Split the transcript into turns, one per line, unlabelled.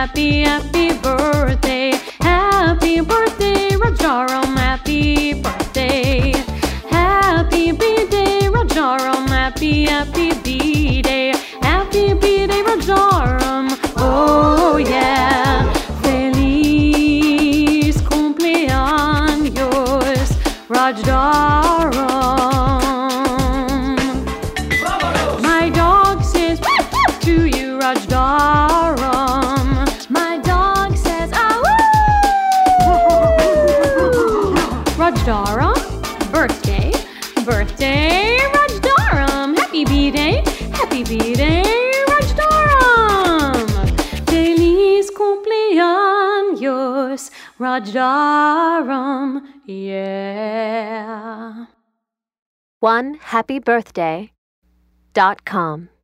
happy, happy birthday. Happy birthday, Rajaram, happy birthday. Happy B-Day, Rajaram, happy, happy B-Day. Happy B-Day, Rajaram, oh yeah. Feliz cumpleaños, Rajdaram. My dog says to you, Rajdaram. My dog says Rajdaram, birthday, birthday, Rajdaram. Happy B-Day, happy B-Day, Rajdaram. Feliz cumpleaños, Rajdaram, yeah.
OneHappyBirthday.com